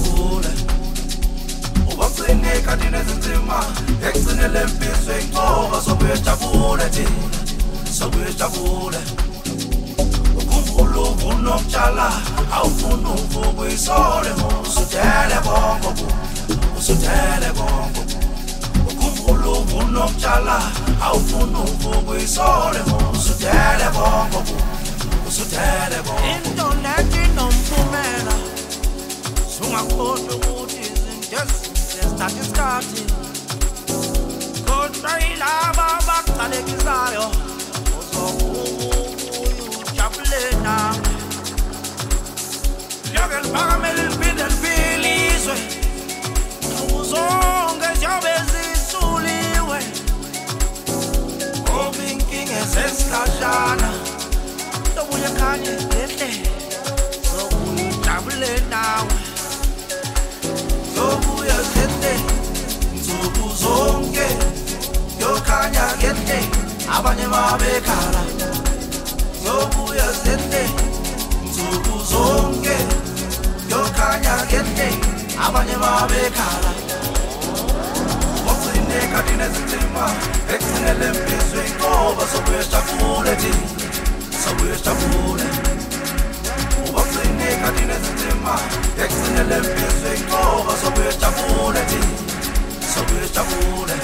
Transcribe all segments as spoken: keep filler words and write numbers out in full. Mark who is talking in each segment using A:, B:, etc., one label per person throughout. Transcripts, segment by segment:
A: sobuyejabule ubagcine kade nezinzima ekugcinele empilweni ngoba sobuyejabule thina sobuyejabule ukhumbula unokutshala awufuna ukuyisole usudele bongo usudele bongo ukhumbula unokutshala awufuna ukuyisole usudele bongo usudele bongo
B: into lethi nomphumela sungakhohlwa ukuthi izinto ezithatha isikhathi kodwa yilaba abaqalekisayo uzokujabule nawe yonke liphakamele liphinde liphilizwe uzonke ziyobe zisuliwe ngoba inkinga ezesikhashana sobuye khanye ngehle zokujabule nawe
A: sobuye ngehle nsuku zonke yokhanya ngehle abanye babekhala sobuye ngehle nsuku zonke yokhanya ngehle abanye babekhala wagcine kade nezinzima ekugcinele empilweni ngoba sobuyejabule thina sobuyejabule ubagcine kade nezinzima ekugcinele empilweni ngoba sobuyejabule thina sobuyejabule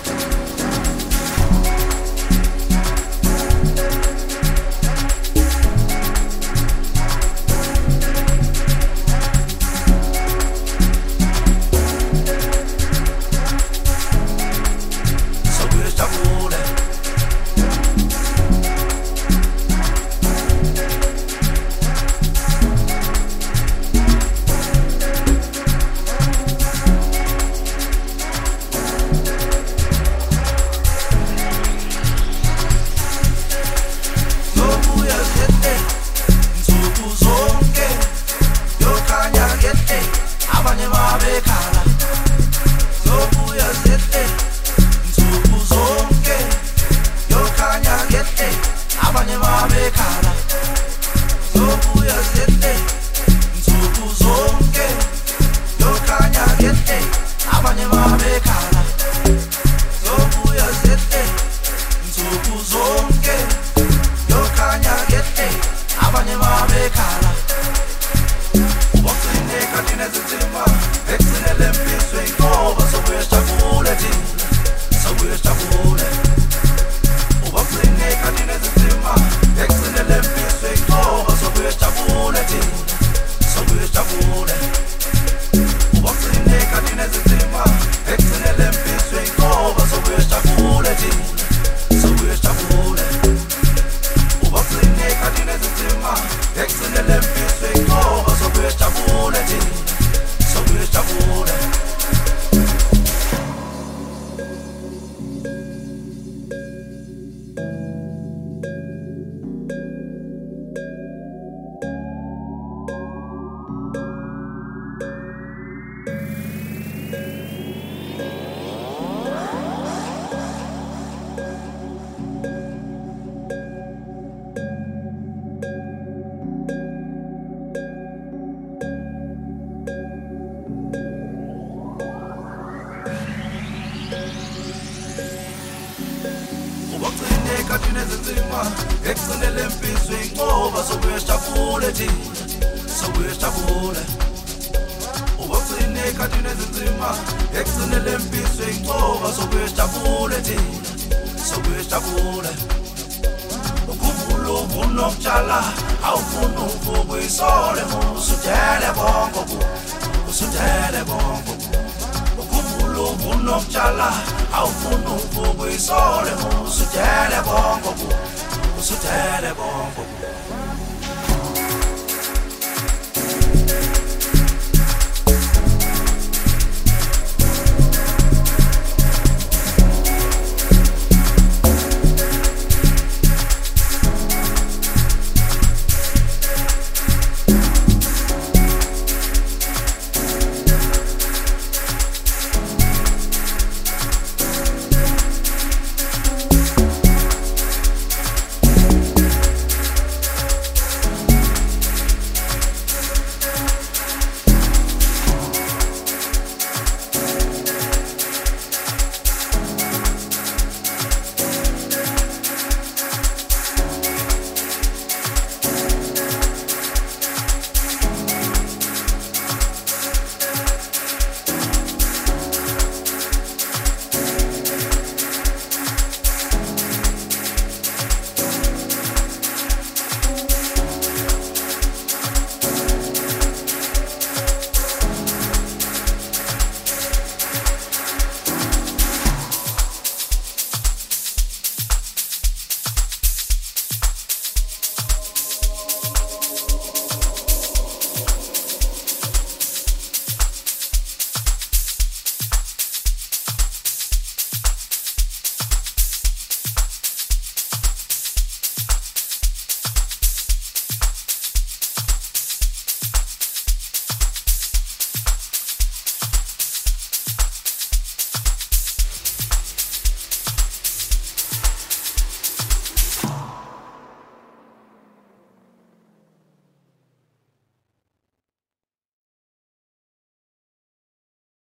A: kade nezinzima ekugcinele empilweni ngoba sobuyejabule thina sobuyejabule ubagcine kade nezinzima ekugcinele empilweni ngoba sobuyejabule thina sobuyejabule ukhumbula unokutshala awufuna ukuyisole usudele bongo usudele bongo ukhumbula unokutshala awufuna ukuyisole usudele bongo usudele bongo